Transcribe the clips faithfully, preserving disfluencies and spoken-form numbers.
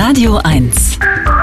Radio eins.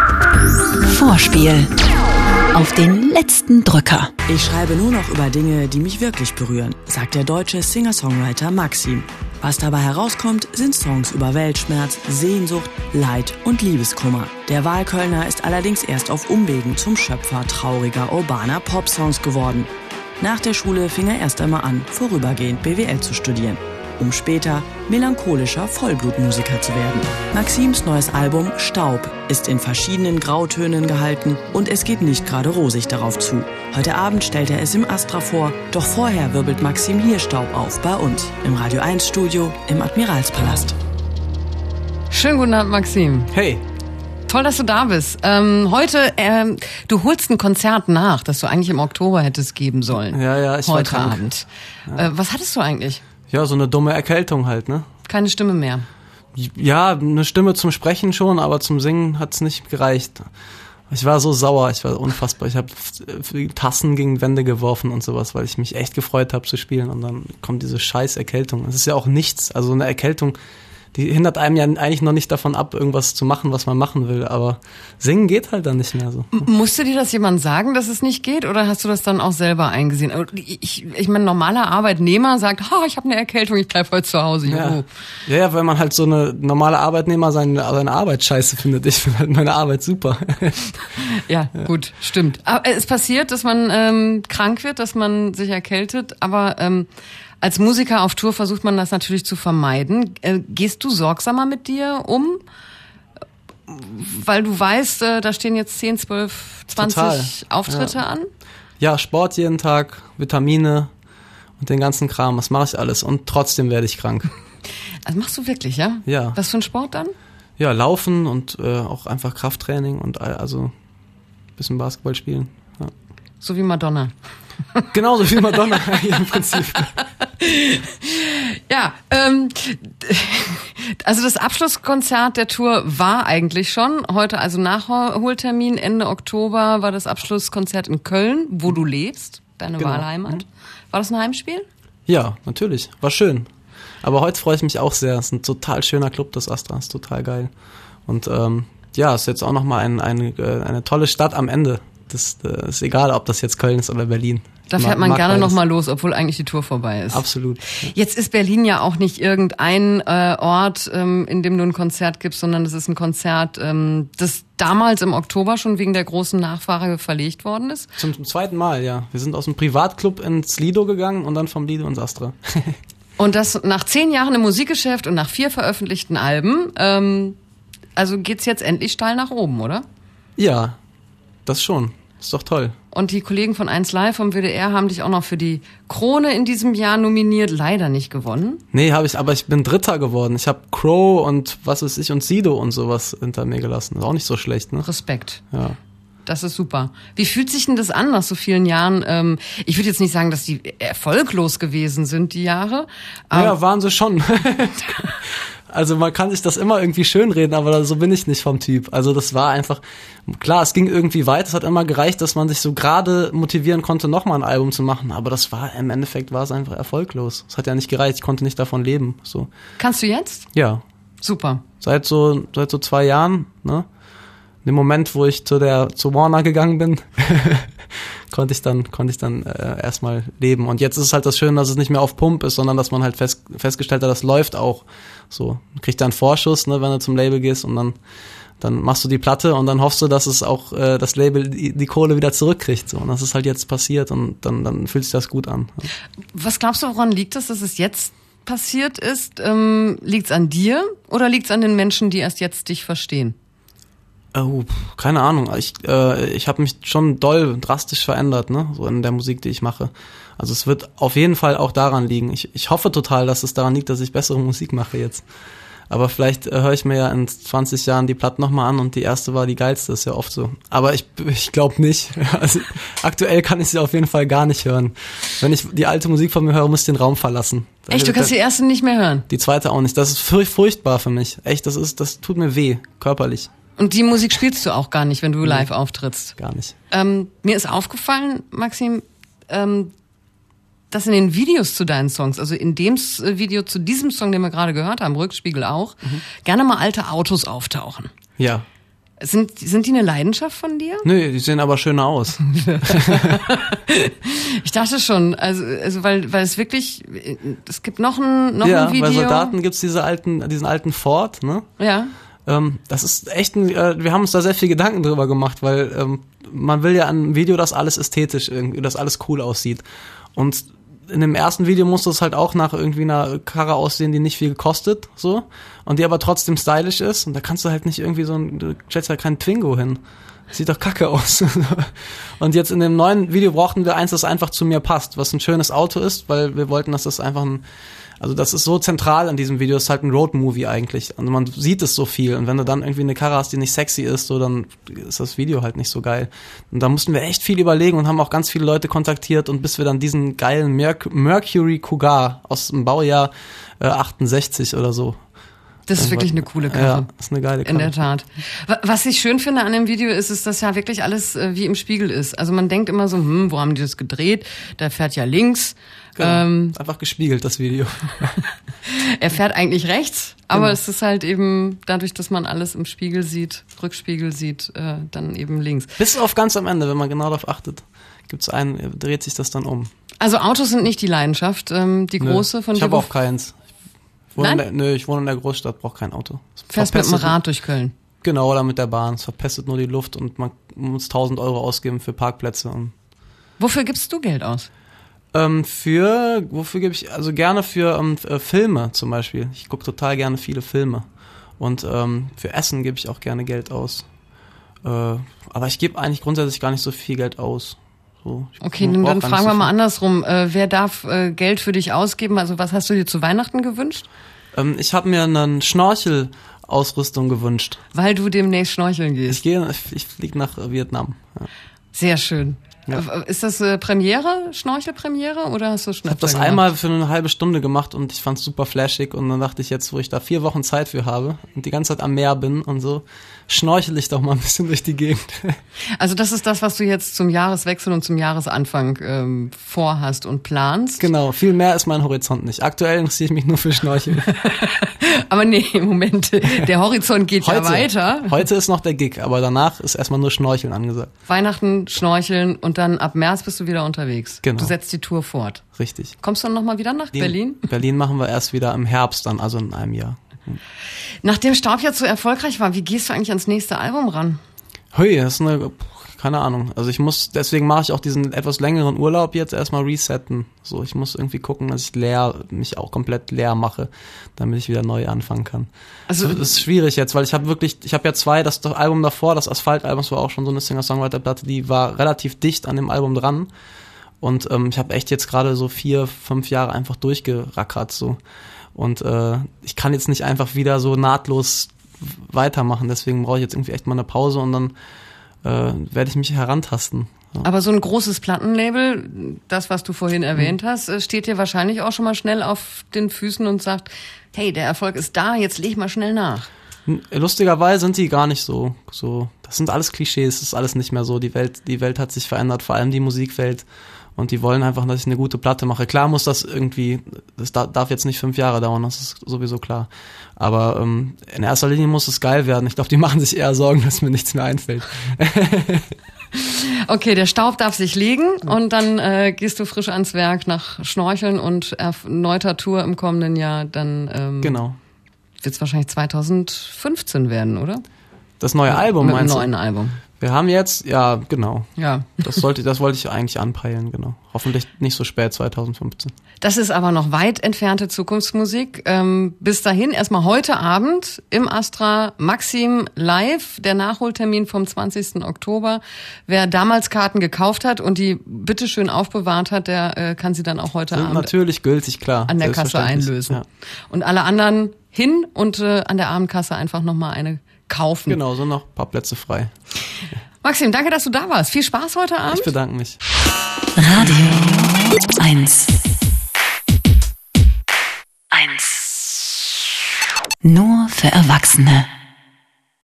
Vorspiel. Auf den letzten Drücker. Ich schreibe nur noch über Dinge, die mich wirklich berühren, sagt der deutsche Singer-Songwriter Maxim. Was dabei herauskommt, sind Songs über Weltschmerz, Sehnsucht, Leid und Liebeskummer. Der Wahlkölner ist allerdings erst auf Umwegen zum Schöpfer trauriger urbaner Popsongs geworden. Nach der Schule fing er erst einmal an, vorübergehend B W L zu studieren, um später melancholischer Vollblutmusiker zu werden. Maxims neues Album Staub ist in verschiedenen Grautönen gehalten und es geht nicht gerade rosig darauf zu. Heute Abend stellt er es im Astra vor, doch vorher wirbelt Maxim hier Staub auf bei uns im Radio eins Studio im Admiralspalast. Schönen guten Abend, Maxim. Hey. Toll, dass du da bist. Ähm, heute, ähm, du holst ein Konzert nach, das du eigentlich im Oktober hättest geben sollen. Ja, ja, ich war Heute krank. Abend. Ja. Äh, was hattest du eigentlich? Ja, so eine dumme Erkältung halt, ne? Keine Stimme mehr. Ja, eine Stimme zum Sprechen schon, aber zum Singen hat's nicht gereicht. Ich war so sauer, ich war unfassbar. Ich habe Tassen gegen Wände geworfen und sowas, weil ich mich echt gefreut habe zu spielen. Und dann kommt diese scheiß Erkältung. Es ist ja auch nichts. Also eine Erkältung, die hindert einem ja eigentlich noch nicht davon ab, irgendwas zu machen, was man machen will. Aber singen geht halt dann nicht mehr so. M- musste dir das jemand sagen, dass es nicht geht? Oder hast du das dann auch selber eingesehen? Ich, ich meine, normaler Arbeitnehmer sagt, ha, ich habe eine Erkältung, ich bleib heute zu Hause. Ja. ja, ja, weil man halt so eine normale Arbeitnehmer seine, seine Arbeit scheiße findet. Ich finde halt meine Arbeit super. ja, ja, gut, stimmt. Aber es passiert, dass man ähm, krank wird, dass man sich erkältet, aber ähm, als Musiker auf Tour versucht man das natürlich zu vermeiden. Äh, gehst du sorgsamer mit dir um? Weil du weißt, äh, da stehen jetzt zehn, zwölf, zwanzig Total. Auftritte ja. an? Ja, Sport jeden Tag, Vitamine und den ganzen Kram, das mache ich alles. Und trotzdem werde ich krank. Also machst du wirklich, ja? Ja. Was für ein Sport dann? Ja, Laufen und äh, auch einfach Krafttraining und also ein bisschen Basketball spielen. Ja. So wie Madonna. Genauso wie Madonna im Prinzip. Ja, ähm, also das Abschlusskonzert der Tour war eigentlich schon. Heute also Nachholtermin, Ende Oktober war das Abschlusskonzert in Köln, wo du lebst, deine Genau. Wahlheimat. War das ein Heimspiel? Ja, natürlich. War schön. Aber heute freue ich mich auch sehr. Es ist ein total schöner Club, das Astra. Ist total geil. Und ähm, ja, es ist jetzt auch nochmal ein, ein, eine tolle Stadt am Ende. Das, das ist egal, ob das jetzt Köln ist oder Berlin. Da fährt man gerne nochmal los, obwohl eigentlich die Tour vorbei ist. Absolut. Jetzt ist Berlin ja auch nicht irgendein äh, Ort, ähm, in dem du ein Konzert gibst, sondern es ist ein Konzert, ähm, das damals im Oktober schon wegen der großen Nachfrage verlegt worden ist. Zum, zum zweiten Mal, ja. Wir sind aus dem Privatclub ins Lido gegangen und dann vom Lido ins Astra. Und das nach zehn Jahren im Musikgeschäft und nach vier veröffentlichten Alben. Ähm, also geht's jetzt endlich steil nach oben, oder? Ja, das schon. Ist doch toll. Und die Kollegen von eins Live vom W D R haben dich auch noch für die Krone in diesem Jahr nominiert, leider nicht gewonnen. Nee, habe ich, aber ich bin Dritter geworden. Ich habe Crow und was weiß ich und Sido und sowas hinter mir gelassen. Ist auch nicht so schlecht, ne? Respekt. Ja. Das ist super. Wie fühlt sich denn das an nach so vielen Jahren? Ähm, ich würde jetzt nicht sagen, dass die erfolglos gewesen sind, die Jahre. Ja, waren sie schon. Also man kann sich das immer irgendwie schönreden, aber so bin ich nicht vom Typ. Also das war einfach, klar, es ging irgendwie weit. Es hat immer gereicht, dass man sich so gerade motivieren konnte, nochmal ein Album zu machen. Aber das war, im Endeffekt war es einfach erfolglos. Es hat ja nicht gereicht, ich konnte nicht davon leben. So. Kannst du jetzt? Ja. Super. Seit so, seit so zwei Jahren, ne? In dem Moment, wo ich zu der, zu Warner gegangen bin, konnte ich dann, konnte ich dann äh, erstmal leben. Und jetzt ist es halt das Schöne, dass es nicht mehr auf Pump ist, sondern dass man halt fest, festgestellt hat, das läuft auch. So, du kriegst dann einen Vorschuss, ne, wenn du zum Label gehst und dann, dann machst du die Platte und dann hoffst du, dass es auch äh, das Label die, die Kohle wieder zurückkriegt. So, und das ist halt jetzt passiert und dann, dann fühlt sich das gut an. Was glaubst du, woran liegt es, dass es jetzt passiert ist? Ähm, liegt's an dir oder liegt's an den Menschen, die erst jetzt dich verstehen? Oh, keine Ahnung. Ich, äh, ich habe mich schon doll, drastisch verändert, ne, so in der Musik, die ich mache. Also es wird auf jeden Fall auch daran liegen. Ich, ich hoffe total, dass es daran liegt, dass ich bessere Musik mache jetzt. Aber vielleicht äh, höre ich mir ja in zwanzig Jahren die Platte nochmal an und die erste war die geilste, ist ja oft so. Aber ich, ich glaube nicht. Also aktuell kann ich sie auf jeden Fall gar nicht hören. Wenn ich die alte Musik von mir höre, muss ich den Raum verlassen. Echt, du kannst die erste nicht mehr hören? Die zweite auch nicht. Das ist furch- furchtbar für mich. Echt, das ist, das tut mir weh, körperlich. Und die Musik spielst du auch gar nicht, wenn du live auftrittst? Gar nicht. Ähm, mir ist aufgefallen, Maxim, ähm, dass in den Videos zu deinen Songs, also in dem Video zu diesem Song, den wir gerade gehört haben, Rückspiegel auch, mhm. gerne mal alte Autos auftauchen. Ja. Sind, sind die eine Leidenschaft von dir? Nö, die sehen aber schöner aus. Ich dachte schon, also, also weil, weil es wirklich, es gibt noch ein, noch ja, ein Video. Ja, bei Soldaten gibt's diese alten, diesen alten Ford, ne? Ja. Ähm, das ist echt ein, äh, wir haben uns da sehr viel Gedanken drüber gemacht, weil ähm, man will ja an einem Video, dass alles ästhetisch irgendwie, dass alles cool aussieht. Und in dem ersten Video musste es halt auch nach irgendwie einer Karre aussehen, die nicht viel kostet, so, und die aber trotzdem stylisch ist. Und da kannst du halt nicht irgendwie so ein, du stellst halt keinen Twingo hin. Das sieht doch kacke aus. Und jetzt in dem neuen Video brauchten wir eins, das einfach zu mir passt, was ein schönes Auto ist, weil wir wollten, dass das einfach ein, also das ist so zentral in diesem Video, das ist halt ein Roadmovie eigentlich. Und man sieht es so viel. Und wenn du dann irgendwie eine Karre hast, die nicht sexy ist, so, dann ist das Video halt nicht so geil. Und da mussten wir echt viel überlegen und haben auch ganz viele Leute kontaktiert. Und bis wir dann diesen geilen Merc- Mercury Cougar aus dem Baujahr äh, achtundsechzig oder so. Das ist wirklich eine coole Karre. Ja, das ist eine geile Karre. In der Tat. Was ich schön finde an dem Video ist, ist, dass ja wirklich alles äh, wie im Spiegel ist. Also man denkt immer so, hm, wo haben die das gedreht? Der fährt ja links. Genau. Ähm, einfach gespiegelt, das Video. Er fährt eigentlich rechts, aber genau. Es ist halt eben dadurch, dass man alles im Spiegel sieht, Rückspiegel sieht, äh, dann eben links. Bis auf ganz am Ende, wenn man genau darauf achtet, gibt's einen, dreht sich das dann um. Also Autos sind nicht die Leidenschaft, ähm, die Nö. große von dir. Ich habe auch keins. Ich wohne Nein? In der, nö, ich wohne in der Großstadt, brauche kein Auto. Fährst mit dem Rad durch Köln? Genau, oder mit der Bahn. Es verpestet nur die Luft und man muss tausend Euro ausgeben für Parkplätze. Und wofür gibst du Geld aus? Ähm, für, wofür gebe ich, also gerne für ähm, äh, Filme zum Beispiel. Ich gucke total gerne viele Filme. Und ähm, für Essen gebe ich auch gerne Geld aus. Äh, aber ich gebe eigentlich grundsätzlich gar nicht so viel Geld aus. So, okay, dann, dann fragen wir so mal andersrum. Äh, wer darf äh, Geld für dich ausgeben? Also was hast du dir zu Weihnachten gewünscht? Ähm, ich habe mir einen Schnorchelausrüstung gewünscht. Weil du demnächst schnorcheln gehst. Ich gehe, ich fliege nach Vietnam. Ja. Sehr schön. Ja. Ist das äh, Premiere, Schnorchelpremiere oder hast du Ich habe Schnapper das gemacht? einmal für eine halbe Stunde gemacht und ich fand's super flashig und dann dachte ich jetzt, wo ich da vier Wochen Zeit für habe und die ganze Zeit am Meer bin und so, schnorchel ich doch mal ein bisschen durch die Gegend. Also das ist das, was du jetzt zum Jahreswechsel und zum Jahresanfang ähm, vorhast und planst? Genau, viel mehr ist mein Horizont nicht. Aktuell interessiere ich mich nur für Schnorcheln. Aber nee, Moment, der Horizont geht heute, ja weiter. Heute ist noch der Gig, aber danach ist erstmal nur Schnorcheln angesagt. Weihnachten, Schnorcheln und dann ab März bist du wieder unterwegs. Genau. Du setzt die Tour fort. Richtig. Kommst du dann nochmal wieder nach Berlin? Berlin machen wir erst wieder im Herbst dann, also in einem Jahr. Hm. Nachdem Staub jetzt so erfolgreich war, wie gehst du eigentlich ans nächste Album ran? Hui, das ist eine, keine Ahnung. Also ich muss, deswegen mache ich auch diesen etwas längeren Urlaub jetzt erstmal resetten. So, ich muss irgendwie gucken, dass ich leer, mich auch komplett leer mache, damit ich wieder neu anfangen kann. Also das ist schwierig jetzt, weil ich habe wirklich, ich habe ja zwei, das Album davor, das Asphalt-Album, das war auch schon so eine Singer-Songwriter-Platte, die war relativ dicht an dem Album dran. Und ähm, ich habe echt jetzt gerade so vier, fünf Jahre einfach durchgerackert so. Und äh, ich kann jetzt nicht einfach wieder so nahtlos weitermachen. Deswegen brauche ich jetzt irgendwie echt mal eine Pause und dann äh, werde ich mich herantasten. So. Aber so ein großes Plattenlabel, das, was du vorhin erwähnt hm. hast, steht dir wahrscheinlich auch schon mal schnell auf den Füßen und sagt, hey, der Erfolg ist da, jetzt leg mal schnell nach. Lustigerweise sind die gar nicht so, so, das sind alles Klischees, das ist alles nicht mehr so. Die Welt, die Welt hat sich verändert, vor allem die Musikwelt. Und die wollen einfach, dass ich eine gute Platte mache. Klar muss das irgendwie, das darf jetzt nicht fünf Jahre dauern, das ist sowieso klar. Aber ähm, in erster Linie muss es geil werden. Ich glaube, die machen sich eher Sorgen, dass mir nichts mehr einfällt. Okay, der Staub darf sich legen und dann äh, gehst du frisch ans Werk nach Schnorcheln und erneuter Tour im kommenden Jahr. Dann ähm, genau. Wird es wahrscheinlich zweitausendfünfzehn werden, oder? Das neue Album, Mit dem meinst du? neuen Album. Wir haben jetzt, ja, genau. Ja. Das sollte, das wollte ich eigentlich anpeilen, genau. Hoffentlich nicht so spät, zweitausendfünfzehn. Das ist aber noch weit entfernte Zukunftsmusik. Ähm, bis dahin erstmal heute Abend im Astra Maxim live, der Nachholtermin vom zwanzigsten Oktober. Wer damals Karten gekauft hat und die bitteschön aufbewahrt hat, der äh, kann sie dann auch heute Sind Abend natürlich gültig, klar. an der Kasse einlösen. Ja. Und alle anderen hin und äh, an der Abendkasse einfach nochmal eine kaufen. Genau, so noch ein paar Plätze frei. Maxim, danke, dass du da warst. Viel Spaß heute Abend. Ich bedanke mich. Radio eins. eins. Nur für Erwachsene.